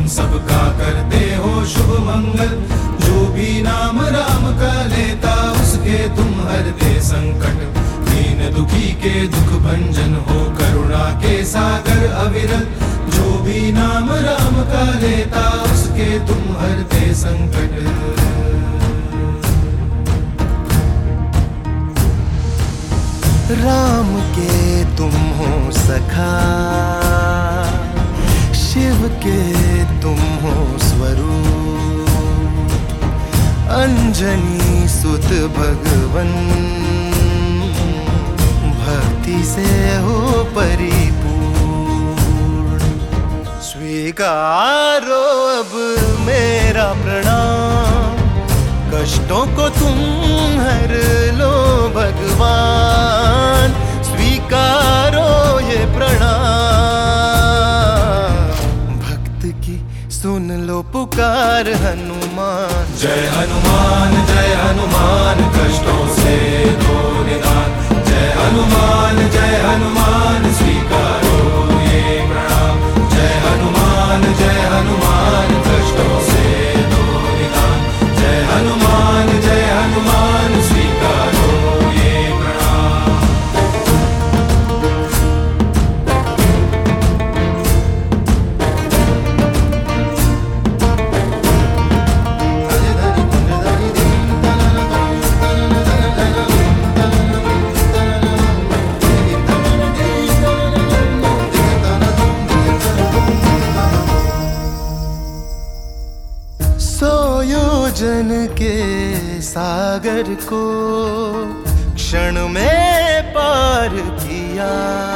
सबका करते हो शुभ मंगल। जो भी नाम राम का लेता उसके तुम हरते संकट। दीन दुखी के दुख भंजन हो करुणा के सागर अविरल। जो भी नाम राम का लेता उसके तुम हरते संकट। राम के तुम हो सखा, शिव के तुम हो स्वरूप, अंजनी सुत भगवन भक्ति से हो परिपूर्ण। स्वीकारो अब मेरा प्रणाम, कष्टों को तुम हर लो भगवान। स्वीकारो ये प्रणाम, भक्त की सुन लो पुकार हनुमान। जय हनुमान जय हनुमान, कष्टों से दो निदान। जय हनुमान जय हनुमान, स्वीकारो ये प्रणाम। जय हनुमान कष्टों से दो निदान। जय हनुमान स्वीकारो ये प्रणाम। जन के सागर को क्षण में पार किया,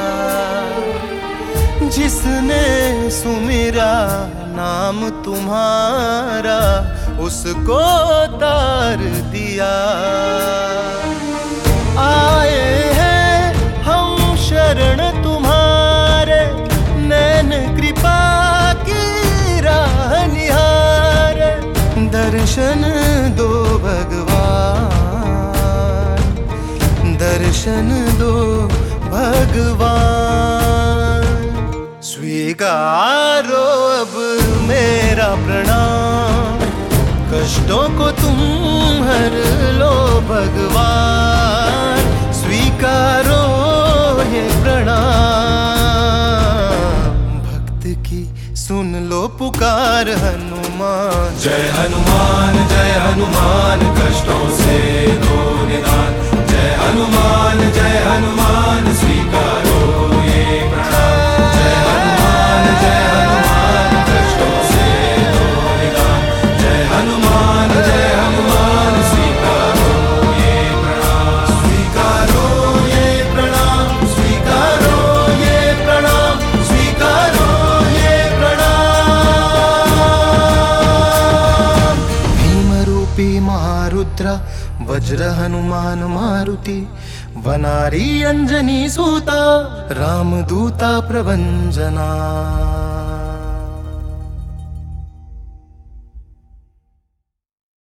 जिसने सुमिरा नाम तुम्हारा उसको तार दिया। आए हैं हम शरण तुम्हारे, नैन कृपा की राह निहारे। दर्शन दो भगवान, दर्शन दो भगवान। स्वीकारो अब मेरा प्रणाम, कष्टों को तुम हर लो भगवान। स्वीकारो ये प्रणाम, भक्त की सुन लो पुकार हनुमान। जय हनुमान कष्टों से दो निदान। जय हनुमान स्वीकारो ये प्रणाम। जय हनुमान कष्टों से दो निदान। जय हनुमान स्वीकारो ये प्रणाम। स्वीकारो ये प्रणाम, स्वीकारो ये प्रणाम, स्वीकारो ये प्रणाम। भीम रूपी महारुद्र वज्र हनुमान मारुति, वनारी अंजनी सूता रामदूता प्रभंजना।